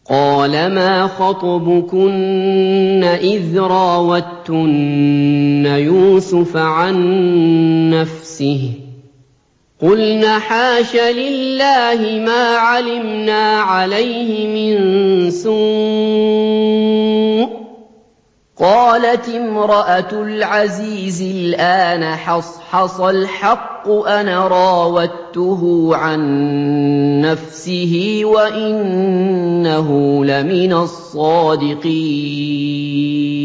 قَالَ مَا خَطْبُكُنَّ إِذْ رَاوَدتُّنَّ يُوسُفَ عَن نَّفْسِهِ ۚ قُلْنَ حَاشَ لِلَّهِ مَا عَلِمْنَا عَلَيْهِ مِن سُوءٍ ۚ قَالَتِ امْرَأَتُ الْعَزِيزِ الْآنَ حَصْحَصَ الْحَقُّ أَنَا رَاوَدتُّهُ عَن نَّفْسِهِ وَإِنَّهُ لَمِنَ الصَّادِقِينَ